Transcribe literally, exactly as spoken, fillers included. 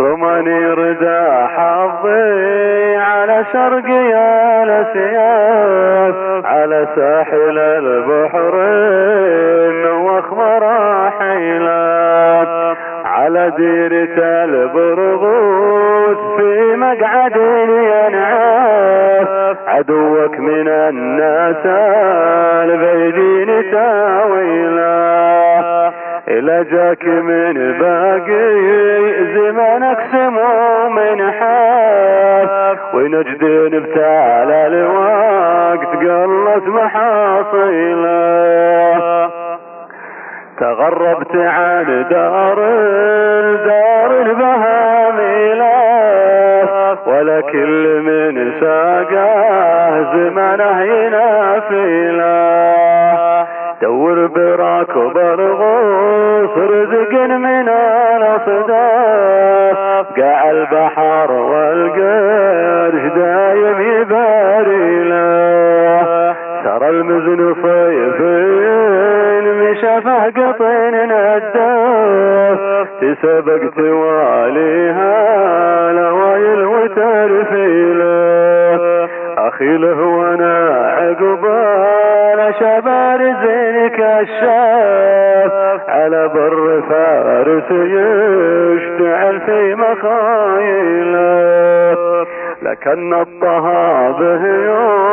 رماني ردا حظي على شرقي الاسياف، على ساحل البحر واخضر حيلات، على ديرة البرغوث في مقعد ينعاف، عدوك من الناس البيدين تاويلا، إلا جاك من باقي زمانك سموم حاف، ونجدين بتعالى الوقت قلت محاصيله، تغربت عن دار دار البهاميله، ولا كل من ساقاه زمانه ينافيله، دور براك وبرغوث رزق من الاصداف، قاع البحر والقرش دايم يباري له، ترى المزن صيفين مشافه قطن نداف، تسبق تواليها لوايل وترفيله، اخي له وانا عقبال شبارز كشاف، على بر فارس يشتعل في مخايله، لكن الطها به يوم